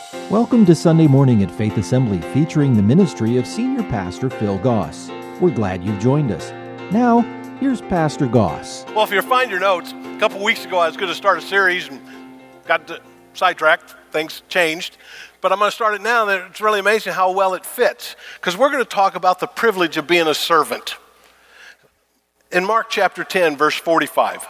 Welcome to Sunday Morning at Faith Assembly, featuring the ministry of Senior Pastor Phil Goss. We're glad you've joined us. Now, here's Pastor Goss. Well, if you find your notes, a couple weeks ago I was going to start a series and got sidetracked. Things changed. But I'm going to start it now, and it's really amazing how well it fits, because we're going to talk about the privilege of being a servant. In Mark chapter 10, verse 45,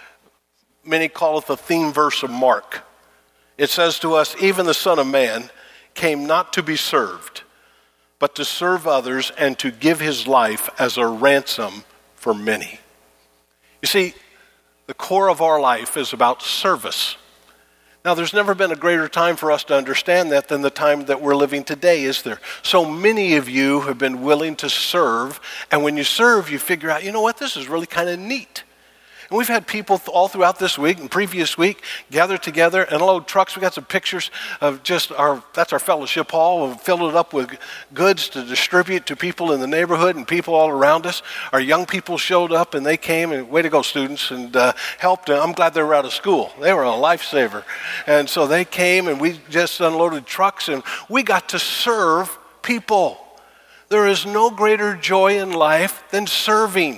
many call it the theme verse of Mark. It says to us, even the Son of Man came not to be served, but to serve others and to give his life as a ransom for many. You see, the core of our life is about service. Now, there's never been a greater time for us to understand that than the time that we're living today, is there? So many of you have been willing to serve, and when you serve, you figure out, you know what, this is really kind of neat. And we've had people all throughout this week and previous week gather together and load trucks. We got some pictures of that's our fellowship hall. We've filled it up with goods to distribute to people in the neighborhood and people all around us. Our young people showed up and they came, and way to go, students, and helped. I'm glad they were out of school. They were a lifesaver. And so they came and we just unloaded trucks and we got to serve people. There is no greater joy in life than serving.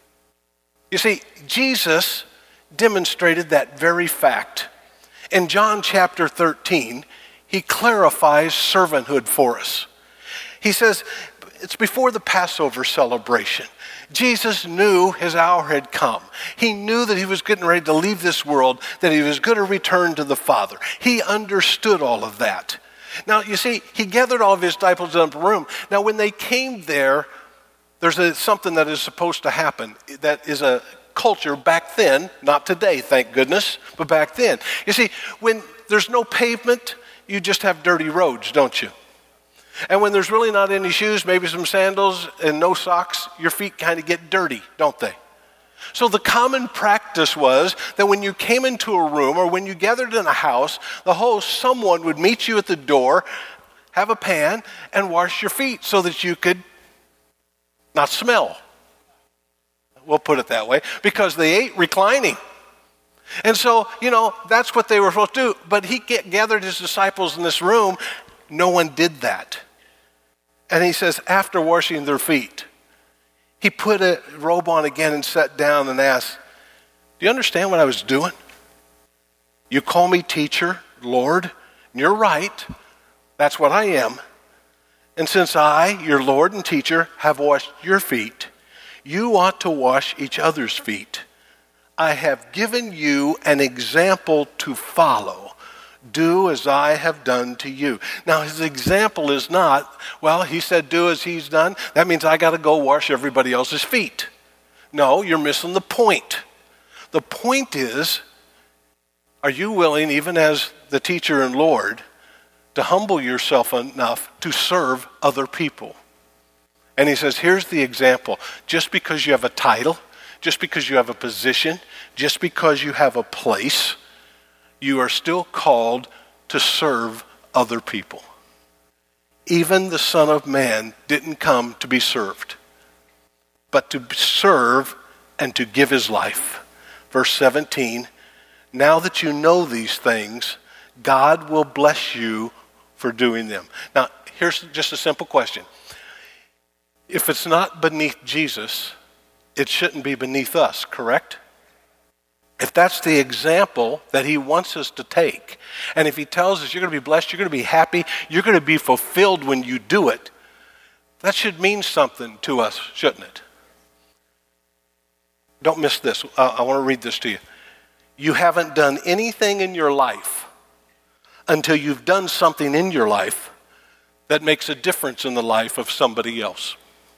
You see, Jesus demonstrated that very fact. In John chapter 13, he clarifies servanthood for us. He says, it's before the Passover celebration. Jesus knew his hour had come. He knew that he was getting ready to leave this world, that he was going to return to the Father. He understood all of that. Now, you see, he gathered all of his disciples in a room. Now, when they came there, there's something that is supposed to happen that is a culture back then, not today, thank goodness, but back then. You see, when there's no pavement, you just have dirty roads, don't you? And when there's really not any shoes, maybe some sandals and no socks, your feet kind of get dirty, don't they? So the common practice was that when you came into a room or when you gathered in a house, the host, someone would meet you at the door, have a pan, and wash your feet so that you could not smell. We'll put it that way, because they ate reclining. And so, that's what they were supposed to do. But he gathered his disciples in this room. No one did that. And he says, after washing their feet, he put a robe on again and sat down and asked, do you understand what I was doing? You call me teacher, Lord, and you're right. That's what I am. And since I, your Lord and teacher, have washed your feet, you ought to wash each other's feet. I have given you an example to follow. Do as I have done to you. Now, his example is not, he said do as he's done. That means I got to go wash everybody else's feet. No, you're missing the point. The point is, are you willing, even as the teacher and Lord, to humble yourself enough to serve other people? And he says, here's the example. Just because you have a title, just because you have a position, just because you have a place, you are still called to serve other people. Even the Son of Man didn't come to be served, but to serve and to give his life. Verse 17, now that you know these things, God will bless you for doing them. Now, here's just a simple question. If it's not beneath Jesus, it shouldn't be beneath us, correct? If that's the example that he wants us to take, and if he tells us you're going to be blessed, you're going to be happy, you're going to be fulfilled when you do it, that should mean something to us, shouldn't it? Don't miss this. I want to read this to you. You haven't done anything in your life until you've done something in your life that makes a difference in the life of somebody else.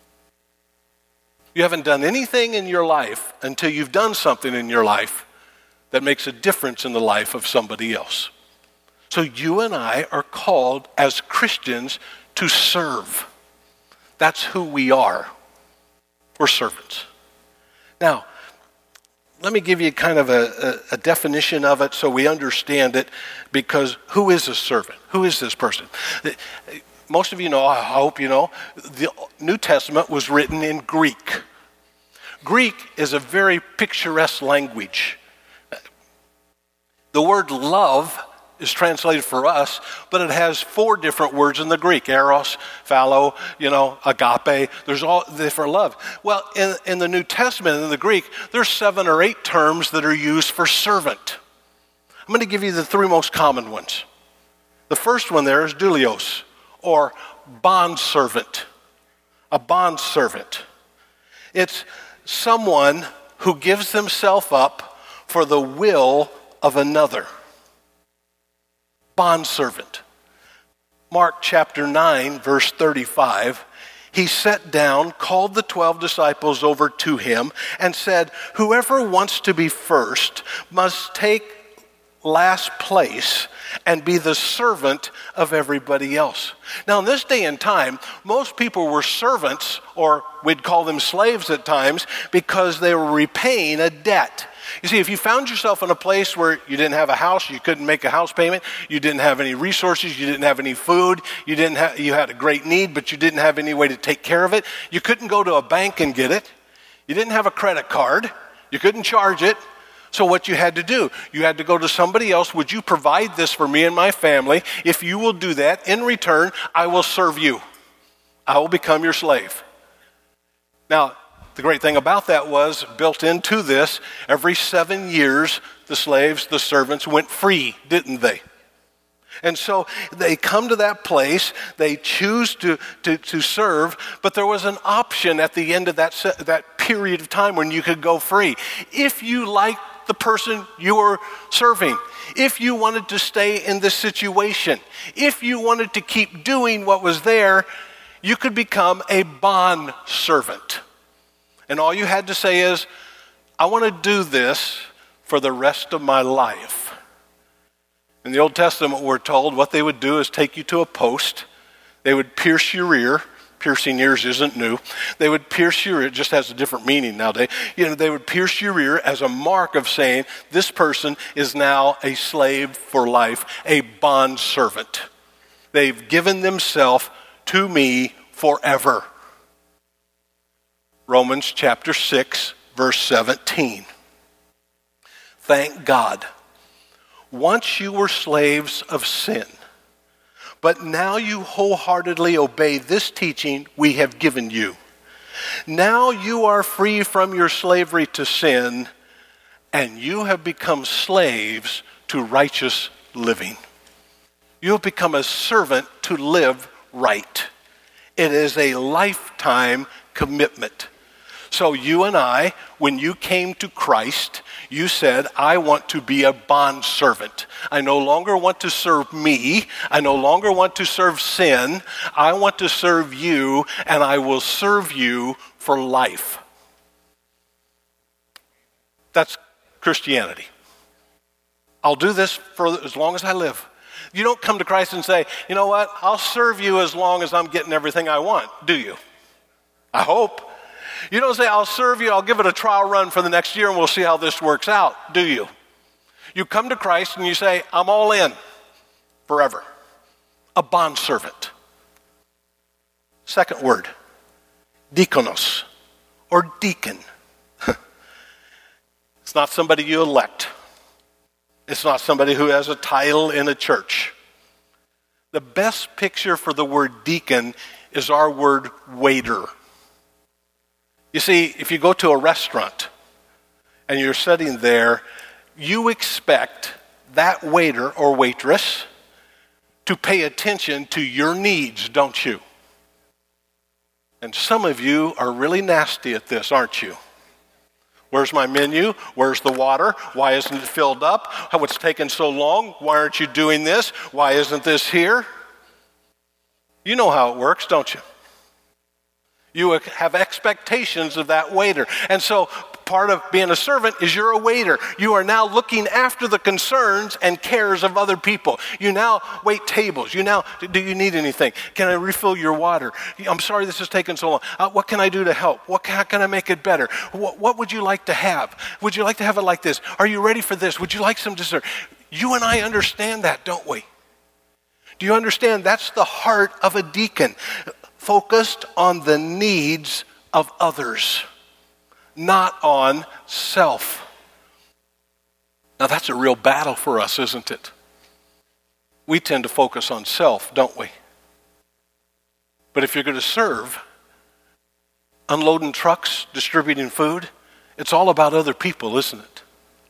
You haven't done anything in your life until you've done something in your life that makes a difference in the life of somebody else. So you and I are called as Christians to serve. That's who we are. We're servants. Now, let me give you kind of a definition of it so we understand it, because who is a servant? Who is this person? Most of you know, I hope you know, the New Testament was written in Greek. Greek is a very picturesque language. The word love is translated for us, but it has 4 different words in the Greek: eros, philo, agape. There's all different love. Well, in the New Testament, in the Greek, there's 7 or 8 terms that are used for servant. I'm going to give you the 3 most common ones. The first one there is doulios, or bondservant. A bondservant. It's someone who gives themselves up for the will of another. Bondservant. Mark chapter 9, verse 35, he sat down, called the 12 disciples over to him, and said, "Whoever wants to be first must take last place and be the servant of everybody else." Now, in this day and time, most people were servants, or we'd call them slaves at times, because they were repaying a debt. You see, if you found yourself in a place where you didn't have a house, you couldn't make a house payment, you didn't have any resources, you didn't have any food, you had a great need, but you didn't have any way to take care of it, you couldn't go to a bank and get it, you didn't have a credit card, you couldn't charge it. So what you had to do, you had to go to somebody else. "Would you provide this for me and my family? If you will do that, in return, I will serve you. I will become your slave." Now, the great thing about that was, built into this, every 7 years, the slaves, the servants, went free, didn't they? And so they come to that place, they choose to serve, but there was an option at the end of that period of time when you could go free. If you liked the person you were serving, if you wanted to stay in this situation, if you wanted to keep doing what was there, you could become a bond servant. And all you had to say is, "I want to do this for the rest of my life." In the Old Testament, we're told what they would do is take you to a post. They would pierce your ear. Piercing ears isn't new. They would pierce your ear. It just has a different meaning nowadays. They would pierce your ear as a mark of saying, this person is now a slave for life, a bond servant. They've given themselves to me forever. Romans chapter 6, verse 17. Thank God. Once you were slaves of sin, but now you wholeheartedly obey this teaching we have given you. Now you are free from your slavery to sin, and you have become slaves to righteous living. You have become a servant to live right. It is a lifetime commitment. So you and I, when you came to Christ, you said, "I want to be a bondservant. I no longer want to serve me. I no longer want to serve sin. I want to serve you, and I will serve you for life." That's Christianity. I'll do this for as long as I live. You don't come to Christ and say, "You know what, I'll serve you as long as I'm getting everything I want," do you? I hope. You don't say, "I'll serve you, I'll give it a trial run for the next year and we'll see how this works out," do you? You come to Christ and you say, "I'm all in forever." A bondservant. Second word, diakonos, or deacon. It's not somebody you elect. It's not somebody who has a title in a church. The best picture for the word deacon is our word waiter. You see, if you go to a restaurant and you're sitting there, you expect that waiter or waitress to pay attention to your needs, don't you? And some of you are really nasty at this, aren't you? Where's my menu? Where's the water? Why isn't it filled up? What's taken so long? Why aren't you doing this? Why isn't this here? You know how it works, don't you? You have expectations of that waiter. And so part of being a servant is you're a waiter. You are now looking after the concerns and cares of other people. You now wait tables. Do you need anything? Can I refill your water? I'm sorry this has taken so long. What can I do to help? How can I make it better? What would you like to have? Would you like to have it like this? Are you ready for this? Would you like some dessert? You and I understand that, don't we? Do you understand? That's the heart of a deacon. Focused on the needs of others, not on self. Now that's a real battle for us, isn't it? we tend to focus on self, don't we? But if you're going to serve, unloading trucks, distributing food, it's all about other people, isn't it?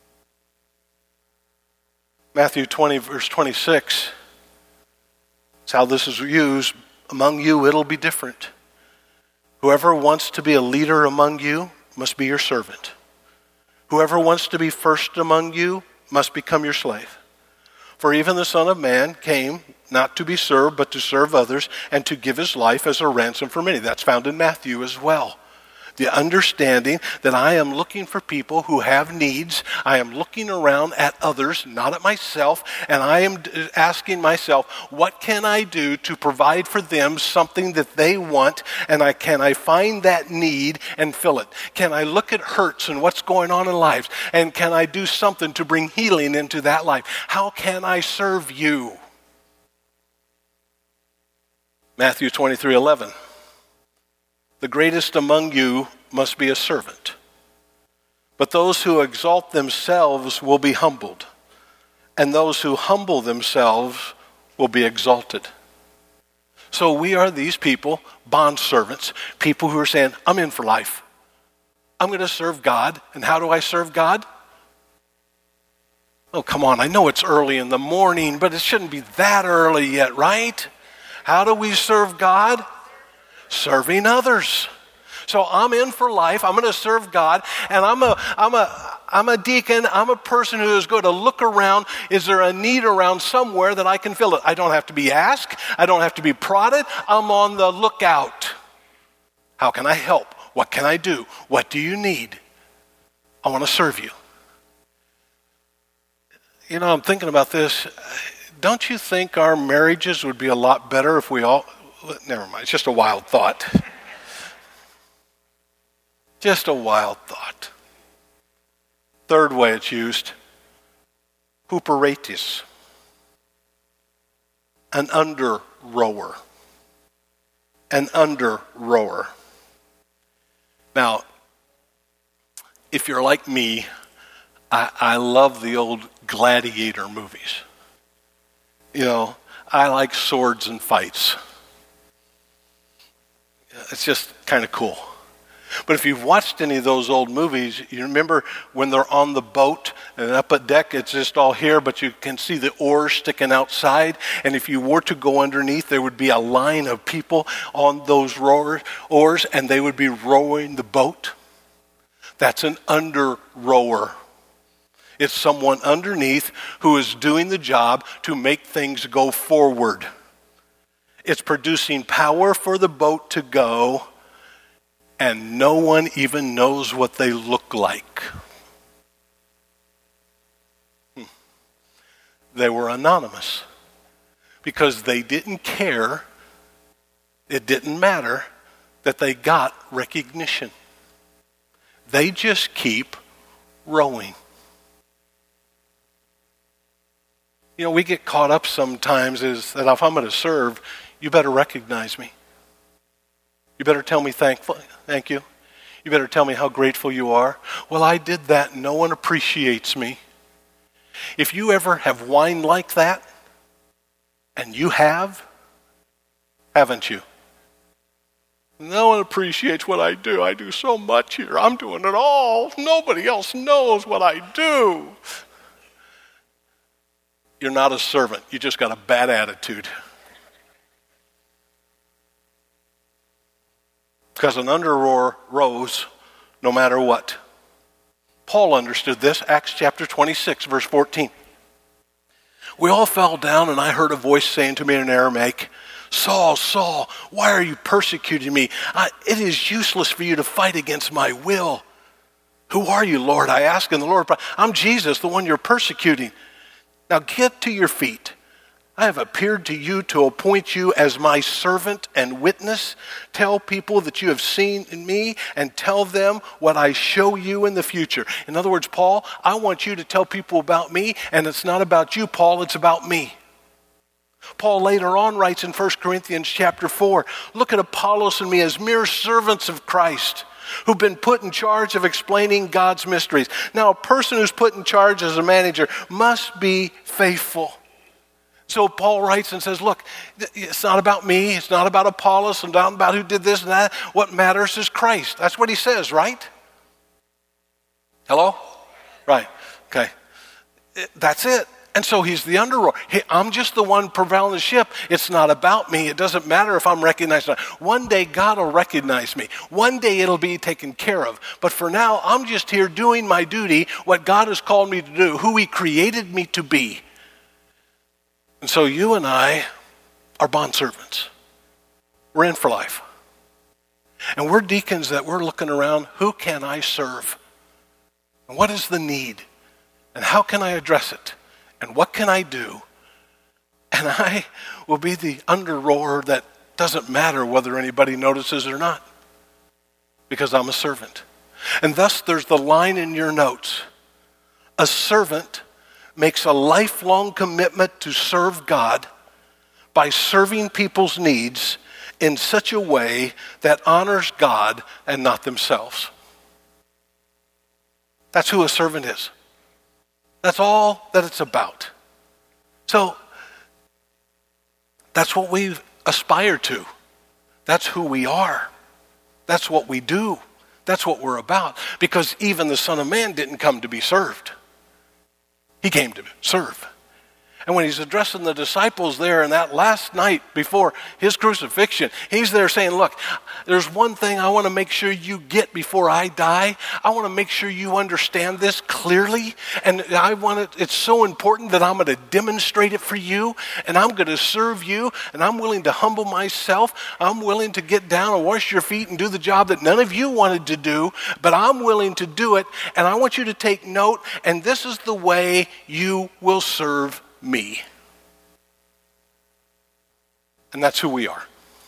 Matthew 20, verse 26, it's how this is used. Among you, it'll be different. Whoever wants to be a leader among you must be your servant. Whoever wants to be first among you must become your slave. For even the Son of Man came not to be served, but to serve others and to give his life as a ransom for many. That's found in Matthew as well. The understanding that I am looking for people who have needs. I am looking around at others, not at myself, and I am asking myself, what can I do to provide for them something that they want, and can I find that need and fill it? Can I look at hurts and what's going on in lives, and can I do something to bring healing into that life? How can I serve you? Matthew 23:11. The greatest among you must be a servant, but those who exalt themselves will be humbled, and those who humble themselves will be exalted. So we are these people, bond servants, people who are saying, I'm in for life. I'm going to serve God. And how do I serve God? Oh, come on, I know it's early in the morning, but it shouldn't be that early yet, right? How do we serve God? Serving others. So I'm in for life. I'm going to serve God, and I'm a deacon. I'm a person who is going to look around. Is there a need around somewhere that I can fill it? I don't have to be asked. I don't have to be prodded. I'm on the lookout. How can I help? What can I do? What do you need? I want to serve you. You know, I'm thinking about this. Don't you think our marriages would be a lot better if we all... Never mind, it's just a wild thought. Just a wild thought. Third way it's used, huperetes, an under rower. An under rower. Now, if you're like me, I love the old gladiator movies. You know, I like swords and fights. It's just kind of cool. But if you've watched any of those old movies, you remember when they're on the boat and up at deck, it's just all here, but you can see the oars sticking outside. And if you were to go underneath, there would be a line of people on those oars, and they would be rowing the boat. That's an under rower. It's someone underneath who is doing the job to make things go forward. It's producing power for the boat to go, and no one even knows what they look like. They were anonymous because they didn't care. It didn't matter that they got recognition. They just keep rowing. You know, we get caught up sometimes is that if I'm going to serve, you better recognize me. You better tell me thank you. You better tell me how grateful you are. Well, I did that. No one appreciates me. If you ever have whined like that, and you have, haven't you? No one appreciates what I do. I do so much here. I'm doing it all. Nobody else knows what I do. You're not a servant. You just got a bad attitude. Because an under rower rows no matter what. Paul understood this, Acts chapter 26, verse 14. We all fell down, and I heard a voice saying to me in Aramaic, Saul, Saul, why are you persecuting me? It is useless for you to fight against my will. Who are you, Lord? I asked, and the Lord replied, I'm Jesus, the one you're persecuting. Now get to your feet. I have appeared to you to appoint you as my servant and witness. Tell people that you have seen in me and tell them what I show you in the future. In other words, Paul, I want you to tell people about me, and it's not about you, Paul, it's about me. Paul later on writes in 1 Corinthians chapter 4, look at Apollos and me as mere servants of Christ who've been put in charge of explaining God's mysteries. Now, a person who's put in charge as a manager must be faithful. So Paul writes and says, look, it's not about me. It's not about Apollos. It's not about who did this and that. What matters is Christ. That's what he says, right? Hello? Right. Okay. That's it. And so he's the under-rower. Hey, I'm just the one propelling the ship. It's not about me. It doesn't matter if I'm recognized or not. One day God will recognize me. One day it'll be taken care of. But for now, I'm just here doing my duty, what God has called me to do, who he created me to be. And so you and I are bondservants. We're in for life. And we're deacons that we're looking around, who can I serve? And what is the need? And how can I address it? And what can I do? And I will be the under-rower that doesn't matter whether anybody notices or not, because I'm a servant. And thus there's the line in your notes. A servant makes a lifelong commitment to serve God by serving people's needs in such a way that honors God and not themselves. That's who a servant is. That's all that it's about. So that's what we aspire to. That's who we are. That's what we do. That's what we're about. Because even the Son of Man didn't come to be served. He came to serve. And when he's addressing the disciples there in that last night before his crucifixion, he's there saying, look, there's one thing I want to make sure you get before I die. I want to make sure you understand this clearly. And it's so important that I'm going to demonstrate it for you. And I'm going to serve you. And I'm willing to humble myself. I'm willing to get down and wash your feet and do the job that none of you wanted to do. But I'm willing to do it. And I want you to take note. And this is the way you will serve me. And that's who we are.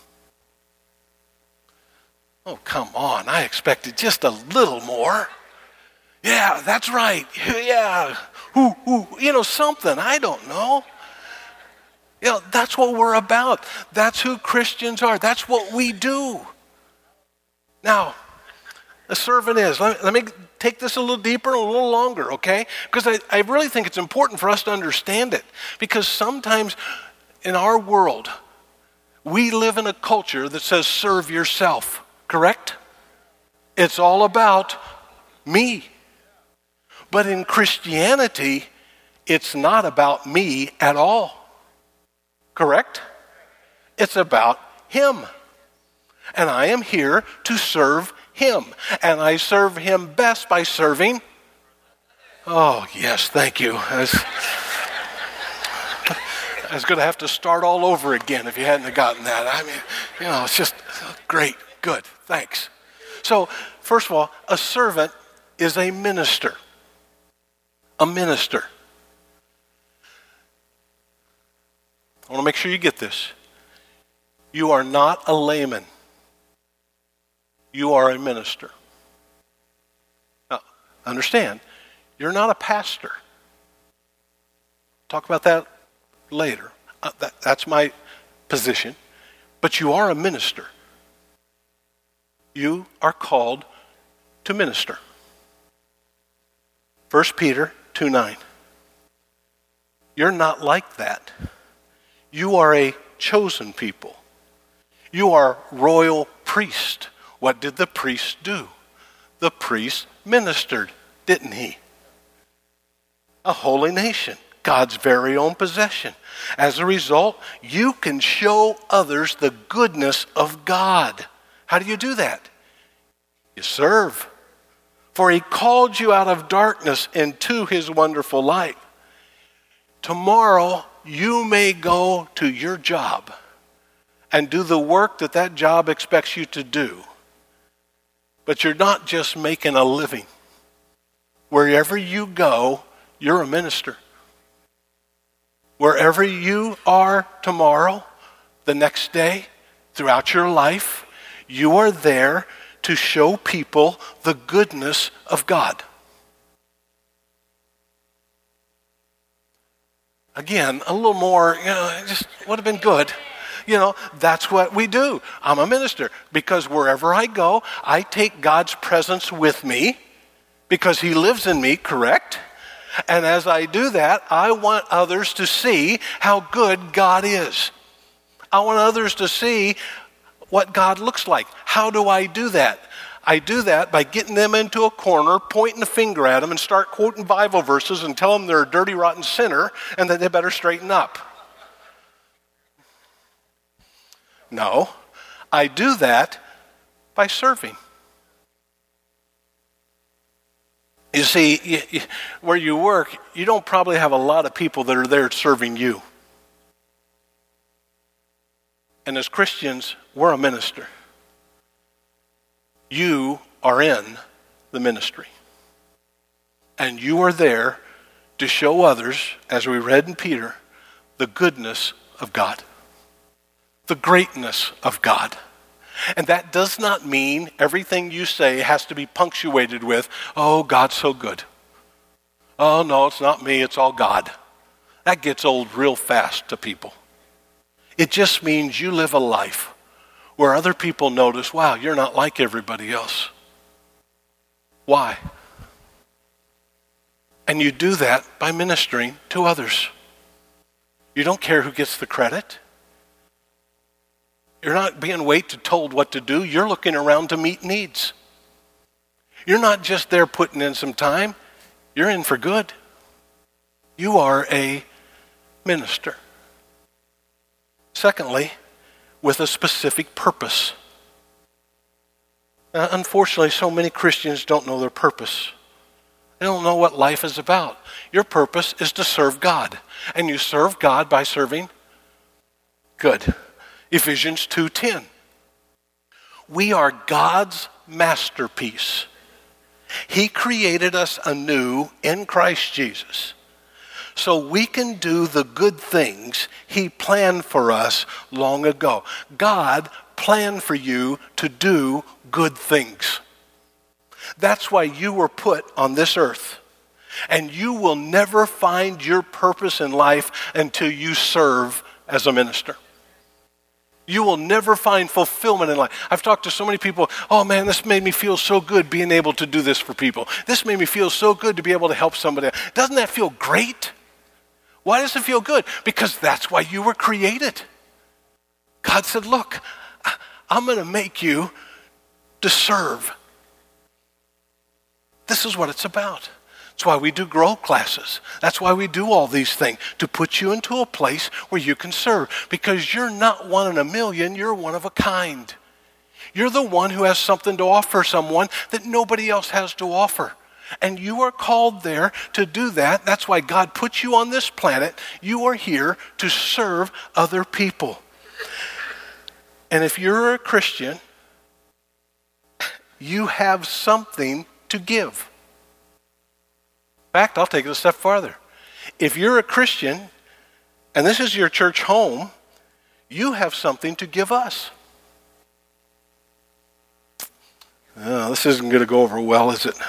Oh, come on. I expected just a little more. Yeah, that's right. Yeah. Something. I don't know. That's what we're about. That's who Christians are. That's what we do. Now, a servant is. Let me take this a little deeper and a little longer, okay? Because I really think it's important for us to understand it. Because sometimes in our world, we live in a culture that says serve yourself, correct? It's all about me. But in Christianity, it's not about me at all, correct? It's about him. And I am here to serve him. And I serve him best by serving. Oh, yes, thank you. I was going to have to start all over again if you hadn't gotten that. I mean, it's just great. Good. Thanks. So, first of all, a servant is a minister. A minister. I want to make sure you get this. You are not a layman. You are a minister. Now, understand, you're not a pastor. Talk about that later. That's my position. But you are a minister. You are called to minister. 1 Peter 2:9. You're not like that. You are a chosen people. You are royal priest. What did the priest do? The priest ministered, didn't he? A holy nation, God's very own possession. As a result, you can show others the goodness of God. How do you do that? You serve. For he called you out of darkness into his wonderful light. Tomorrow, you may go to your job and do the work that job expects you to do. But you're not just making a living. Wherever you go, you're a minister. Wherever you are tomorrow, the next day, throughout your life, you are there to show people the goodness of God. Again, a little more, it just would have been good. That's what we do. I'm a minister because wherever I go, I take God's presence with me because he lives in me, correct? And as I do that, I want others to see how good God is. I want others to see what God looks like. How do I do that? I do that by getting them into a corner, pointing a finger at them, and start quoting Bible verses and tell them they're a dirty, rotten sinner and that they better straighten up. No, I do that by serving. You see, where you work, you don't probably have a lot of people that are there serving you. And as Christians, we're a minister. You are in the ministry. And you are there to show others, as we read in Peter, the goodness of God, the greatness of God. And that does not mean everything you say has to be punctuated with, oh, God's so good. Oh, no, it's not me, it's all God. That gets old real fast to people. It just means you live a life where other people notice, wow, you're not like everybody else. Why? And you do that by ministering to others. You don't care who gets the credit. You're not being told what to do. You're looking around to meet needs. You're not just there putting in some time. You're in for good. You are a minister. Secondly, with a specific purpose. Now, unfortunately, so many Christians don't know their purpose. They don't know what life is about. Your purpose is to serve God. And you serve God by serving good. Ephesians 2:10. We are God's masterpiece. He created us anew in Christ Jesus so we can do the good things He planned for us long ago. God planned for you to do good things. That's why you were put on this earth. And you will never find your purpose in life until you serve as a minister. You will never find fulfillment in life. I've talked to so many people, oh man, this made me feel so good being able to do this for people. This made me feel so good to be able to help somebody. Doesn't that feel great? Why does it feel good? Because that's why you were created. God said, look, I'm going to make you to serve. This is what it's about. That's why we do grow classes. That's why we do all these things, to put you into a place where you can serve. Because you're not one in a million, you're one of a kind. You're the one who has something to offer someone that nobody else has to offer. And you are called there to do that. That's why God put you on this planet. You are here to serve other people. And if you're a Christian, you have something to give. In fact, I'll take it a step farther. If you're a Christian, and this is your church home, you have something to give us. Oh, this isn't going to go over well, is it?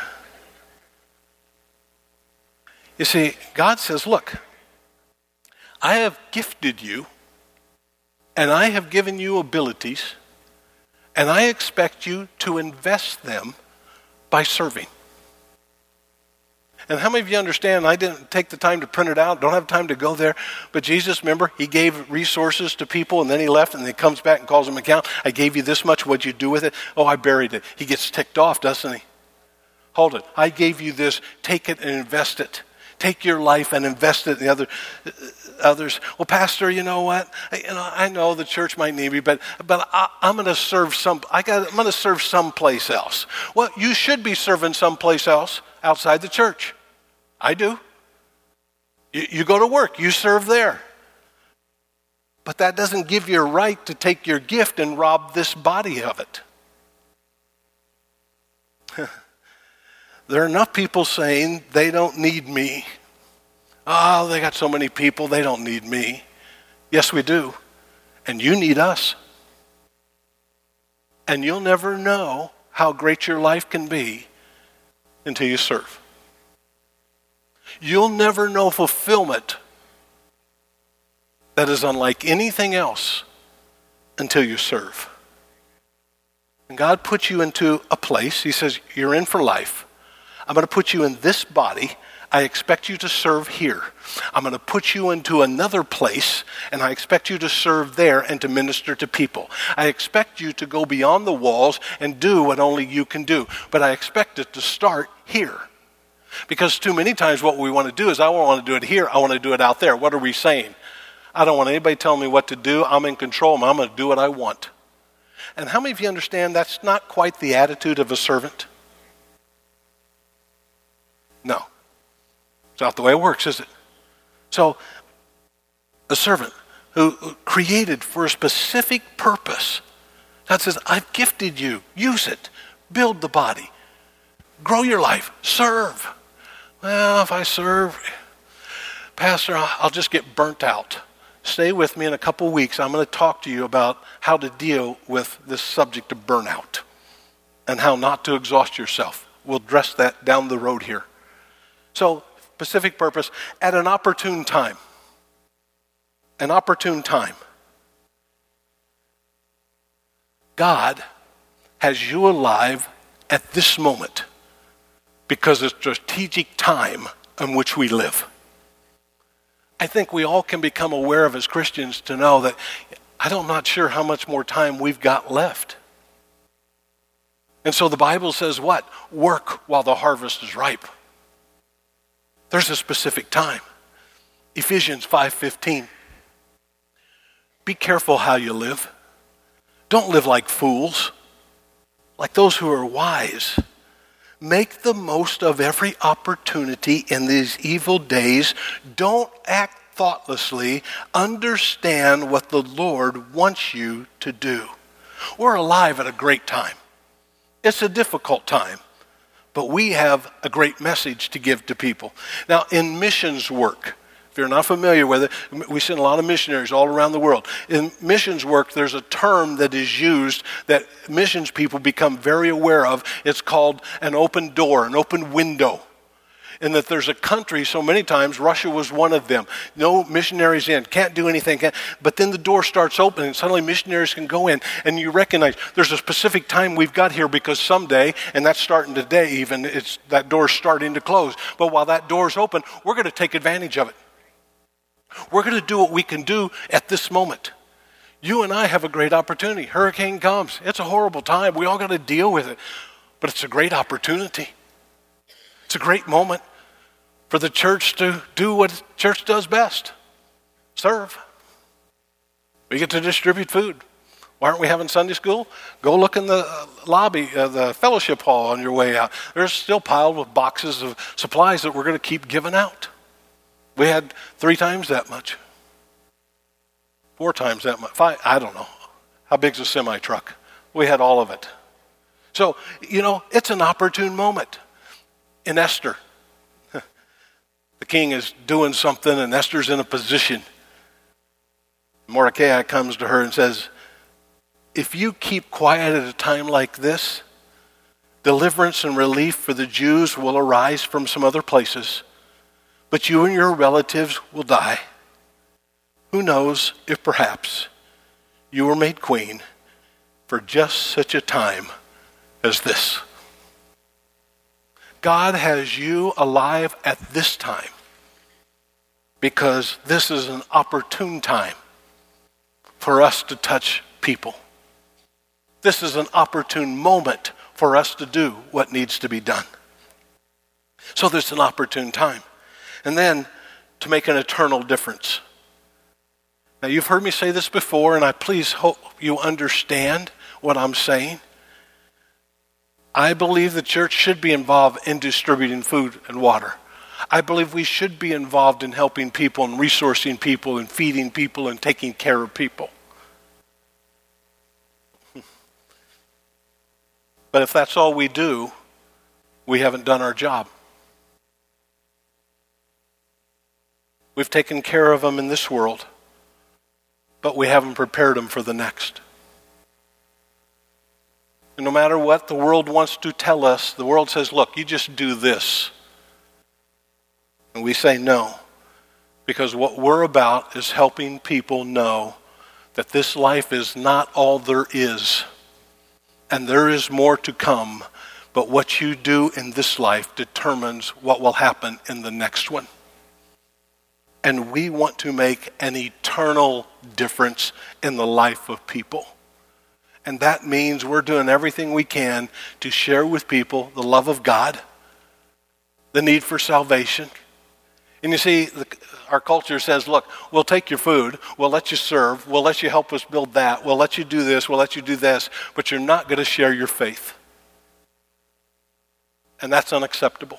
You see, God says, look, I have gifted you, and I have given you abilities, and I expect you to invest them by serving. And how many of you understand, I didn't take the time to print it out, don't have time to go there, but Jesus, remember, He gave resources to people, and then He left, and then He comes back and calls them account. I gave you this much, what'd you do with it? Oh, I buried it. He gets ticked off, doesn't he? Hold it. I gave you this, take it and invest it. Take your life and invest it in the others. Well, Pastor, you know what? I know the church might need me, but I'm going to serve I'm going to serve someplace else. Well, you should be serving someplace else outside the church. I do. You go to work, you serve there. But that doesn't give you a right to take your gift and rob this body of it. There are enough people saying they don't need me. Oh, they got so many people, they don't need me. Yes, we do. And you need us. And you'll never know how great your life can be until you serve. You'll never know fulfillment that is unlike anything else until you serve. And God puts you into a place. He says, you're in for life. I'm going to put you in this body. I expect you to serve here. I'm going to put you into another place, and I expect you to serve there and to minister to people. I expect you to go beyond the walls and do what only you can do. But I expect it to start here. Because too many times what we want to do is, I don't want to do it here, I want to do it out there. What are we saying? I don't want anybody telling me what to do. I'm in control. I'm going to do what I want. And how many of you understand that's not quite the attitude of a servant? No. It's not the way it works, is it? So, a servant who created for a specific purpose. God says, I've gifted you. Use it. Build the body. Grow your life. Serve. Well, if I serve, Pastor, I'll just get burnt out. Stay with me in a couple weeks. I'm going to talk to you about how to deal with this subject of burnout and how not to exhaust yourself. We'll address that down the road here. So, specific purpose at an opportune time. An opportune time. God has you alive at this moment because of the strategic time in which we live. I think we all can become aware of as Christians to know that I'm not sure how much more time we've got left. And so the Bible says what? Work while the harvest is ripe. There's a specific time. Ephesians 5:15. Be careful how you live. Don't live like fools, like those who are wise. Make the most of every opportunity in these evil days. Don't act thoughtlessly. Understand what the Lord wants you to do. We're alive at a great time. It's a difficult time, but we have a great message to give to people. Now, in missions work, if you're not familiar with it, we send a lot of missionaries all around the world. In missions work, there's a term that is used that missions people become very aware of. It's called an open door, an open window. And that there's a country, so many times, Russia was one of them. No missionaries in, can't do anything. But then the door starts open and suddenly missionaries can go in. And you recognize there's a specific time we've got here because someday, and that's starting today even, that door's starting to close. But while that door's open, we're going to take advantage of it. We're going to do what we can do at this moment. You and I have a great opportunity. Hurricane comes. It's a horrible time. We all got to deal with it. But it's a great opportunity. It's a great moment for the church to do what the church does best. Serve. We get to distribute food. Why aren't we having Sunday school? Go look in the lobby, the fellowship hall on your way out. There's still piled with boxes of supplies that we're going to keep giving out. We had 3 times that much. 4 times that much. 5, I don't know. How big's a semi-truck? We had all of it. So, it's an opportune moment. In Esther, the king is doing something and Esther's in a position. Mordecai comes to her and says, if you keep quiet at a time like this, deliverance and relief for the Jews will arise from some other places. But you and your relatives will die. Who knows if perhaps you were made queen for just such a time as this. God has you alive at this time because this is an opportune time for us to touch people. This is an opportune moment for us to do what needs to be done. So there's an opportune time. And then to make an eternal difference. Now you've heard me say this before, and I please hope you understand what I'm saying. I believe the church should be involved in distributing food and water. I believe we should be involved in helping people and resourcing people and feeding people and taking care of people. But if that's all we do, we haven't done our job. We've taken care of them in this world, but we haven't prepared them for the next. And no matter what the world wants to tell us, the world says, look, you just do this. And we say no, because what we're about is helping people know that this life is not all there is, and there is more to come, but what you do in this life determines what will happen in the next one. And we want to make an eternal difference in the life of people. And that means we're doing everything we can to share with people the love of God, the need for salvation. And you see, our culture says, look, we'll take your food, we'll let you serve, we'll let you help us build that, we'll let you do this, we'll let you do this, but you're not going to share your faith. And that's unacceptable.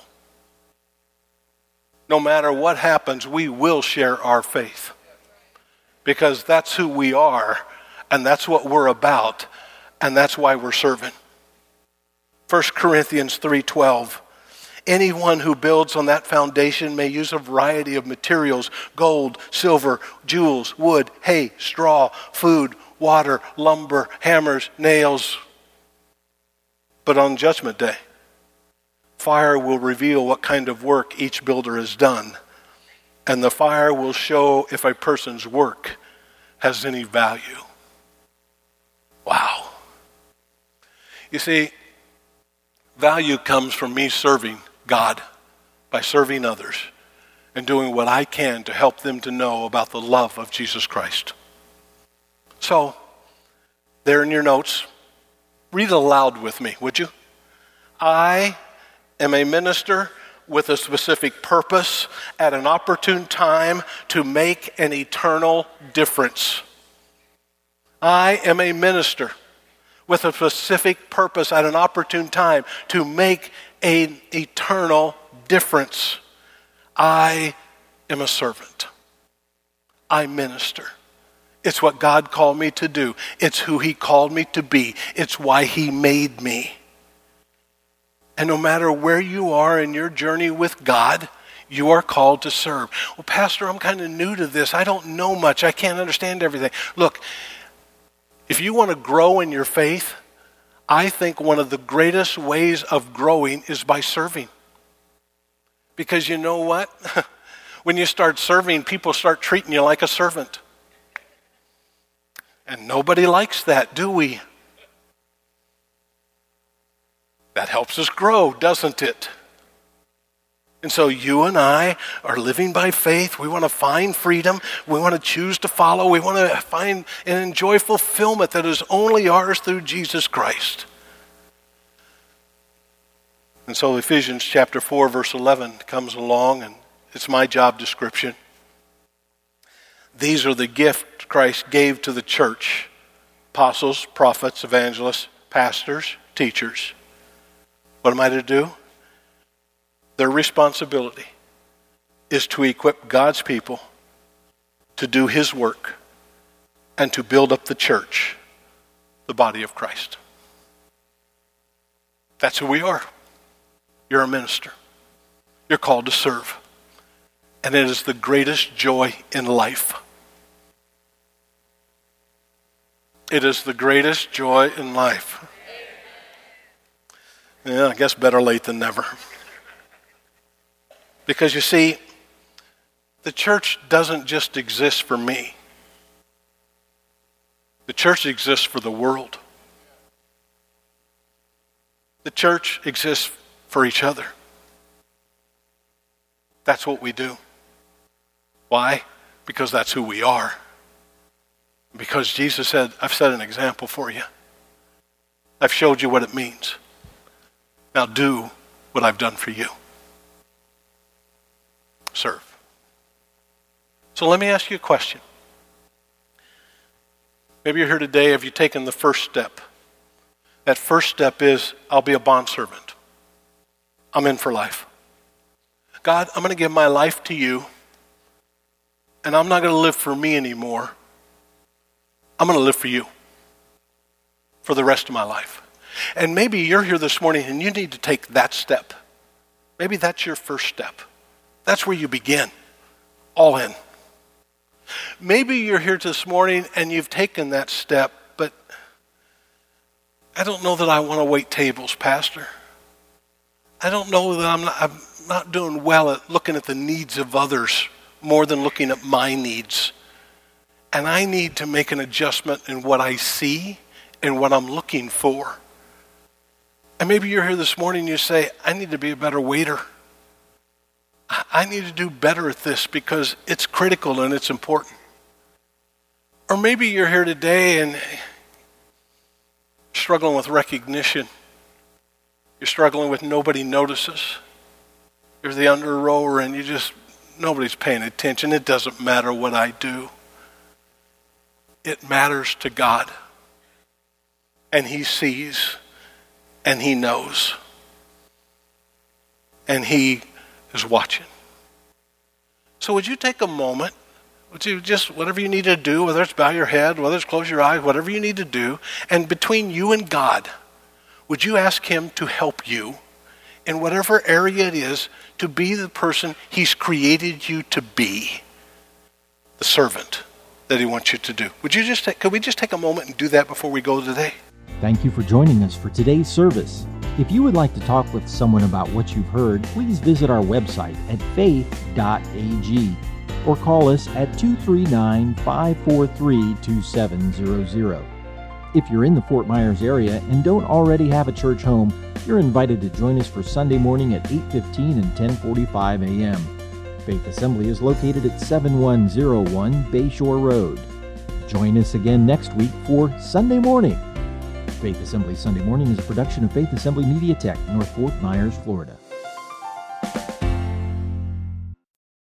No matter what happens, we will share our faith. Because that's who we are, and that's what we're about, and that's why we're serving. 1 Corinthians 3:12. Anyone who builds on that foundation may use a variety of materials: gold, silver, jewels, wood, hay, straw, food, water, lumber, hammers, nails. But on Judgment Day, fire will reveal what kind of work each builder has done, and the fire will show if a person's work has any value. Wow. You see, value comes from me serving God by serving others and doing what I can to help them to know about the love of Jesus Christ. So, there in your notes, read it aloud with me, would you? I am a minister with a specific purpose at an opportune time to make an eternal difference. I am a minister with a specific purpose at an opportune time to make an eternal difference. I am a servant. I minister. It's what God called me to do. It's who he called me to be. It's why he made me. And no matter where you are in your journey with God, you are called to serve. Well, Pastor, I'm kind of new to this. I don't know much. I can't understand everything. Look, if you want to grow in your faith, I think one of the greatest ways of growing is by serving. Because you know what? When you start serving, people start treating you like a servant. And nobody likes that, do we? That helps us grow, doesn't it? And so you and I are living by faith. We want to find freedom. We want to choose to follow. We want to find and enjoy fulfillment that is only ours through Jesus Christ. And so Ephesians chapter 4, verse 11 comes along, and it's my job description. These are the gifts Christ gave to the church: apostles, prophets, evangelists, pastors, teachers. What am I to do? Their responsibility is to equip God's people to do his work and to build up the church, the body of Christ. That's who we are. You're a minister. You're called to serve. And it is the greatest joy in life. It is the greatest joy in life. Yeah, I guess better late than never. Because you see, the church doesn't just exist for me. The church exists for the world. The church exists for each other. That's what we do. Why? Because that's who we are. Because Jesus said, I've set an example for you. I've showed you what it means. Now do what I've done for you. Serve. So let me ask you a question. Maybe you're here today, have you taken the first step? That first step is, I'll be a bondservant. I'm in for life. God, I'm going to give my life to you, and I'm not going to live for me anymore. I'm going to live for you for the rest of my life. And maybe you're here this morning and you need to take that step. Maybe that's your first step. That's where you begin. All in. Maybe you're here this morning and you've taken that step, but I don't know that I want to wait tables, Pastor. I don't know that I'm not doing well at looking at the needs of others more than looking at my needs. And I need to make an adjustment in what I see and what I'm looking for. And maybe you're here this morning and you say, I need to be a better waiter. I need to do better at this because it's critical and it's important. Or maybe you're here today and struggling with recognition. You're struggling with nobody notices. You're the under rower and nobody's paying attention. It doesn't matter what I do. It matters to God. And he sees and he knows. And he is watching. So would you take a moment? Would you just, whatever you need to do, whether it's bow your head, whether it's close your eyes, whatever you need to do, and between you and God, would you ask him to help you in whatever area it is to be the person he's created you to be, the servant that he wants you to do? Could we just take a moment and do that before we go today? Thank you for joining us for today's service. If you would like to talk with someone about what you've heard, please visit our website at faith.ag or call us at 239-543-2700. If you're in the Fort Myers area and don't already have a church home, you're invited to join us for Sunday morning at 8:15 and 10:45 a.m. Faith Assembly is located at 7101 Bayshore Road. Join us again next week for Sunday Morning. Faith Assembly Sunday Morning is a production of Faith Assembly Media Tech, North Fort Myers, Florida.